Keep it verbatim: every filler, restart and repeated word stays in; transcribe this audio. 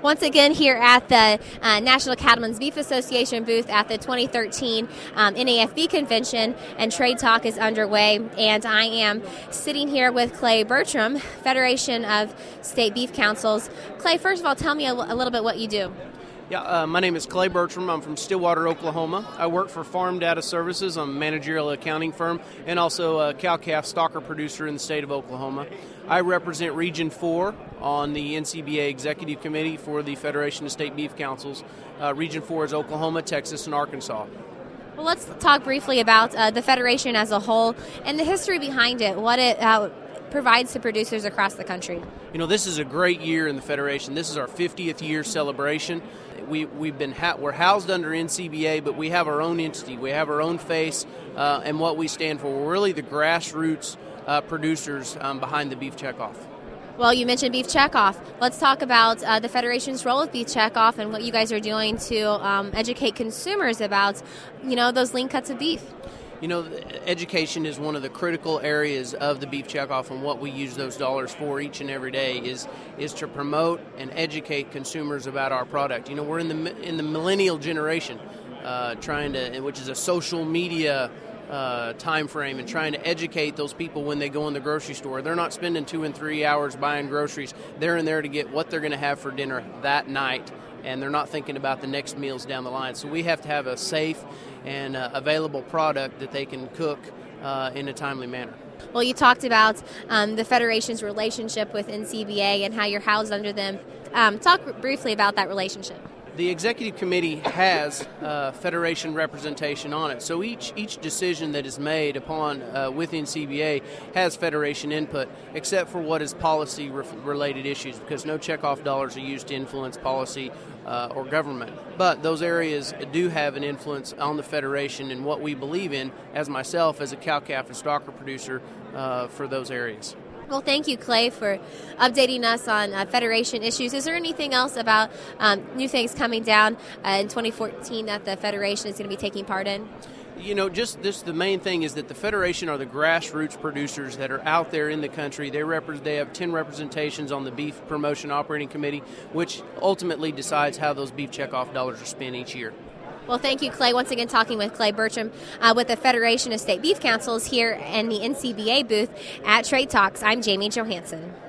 Once again here at the uh, National Cattlemen's Beef Association booth at the twenty thirteen um, N A F B convention, and Trade Talk is underway. And I am sitting here with Clay Bertram, Federation of State Beef Councils. Clay, first of all, tell me a, l- a little bit what you do. Yeah, uh, my name is Clay Bertram. I'm from Stillwater, Oklahoma. I work for Farm Data Services. I'm a managerial accounting firm and also a cow-calf stocker producer in the state of Oklahoma. I represent Region four on the N C B A Executive Committee for the Federation of State Beef Councils. Uh, Region four is Oklahoma, Texas, and Arkansas. Well, let's talk briefly about uh, the Federation as a whole and the history behind it, what it uh, provides to producers across the country. You know, this is a great year in the Federation. This is our fiftieth year celebration. We, we've been ha- we're housed under N C B A, but we have our own entity. We have our own face uh, and what we stand for. We're really the grassroots uh, producers um, behind the beef checkoff. Well, you mentioned Beef Checkoff. Let's talk about uh, the Federation's role with Beef Checkoff and what you guys are doing to um, educate consumers about, you know, those lean cuts of beef. You know, education is one of the critical areas of the Beef Checkoff, and what we use those dollars for each and every day is is to promote and educate consumers about our product. You know, we're in the in the millennial generation, uh, trying to, which is a social media uh, time frame, and trying to educate those people when they go in the grocery store. They're not spending two and three hours buying groceries. They're in there to get what they're going to have for dinner that night, and they're not thinking about the next meals down the line. So we have to have a safe and uh, available product that they can cook uh, in a timely manner. Well, you talked about um, the Federation's relationship with N C B A and how you're housed under them. Um, talk briefly about that relationship. The Executive Committee has uh, Federation representation on it, so each each decision that is made upon uh, with N C B A has Federation input, except for what is policy-related issues, because no checkoff dollars are used to influence policy uh, or government. But those areas do have an influence on the Federation and what we believe in, as myself, as a cow-calf and stocker producer, uh, for those areas. Well, thank you, Clay, for updating us on uh, Federation issues. Is there anything else about um, new things coming down uh, in twenty fourteen that the Federation is going to be taking part in? You know, just this, the main thing is that the Federation are the grassroots producers that are out there in the country. They repre- they have ten representations on the Beef Promotion Operating Committee, which ultimately decides how those beef checkoff dollars are spent each year. Well, thank you, Clay. Once again, talking with Clay Bertram uh, with the Federation of State Beef Councils here in the N C B A booth at Trade Talks. I'm Jamie Johansson.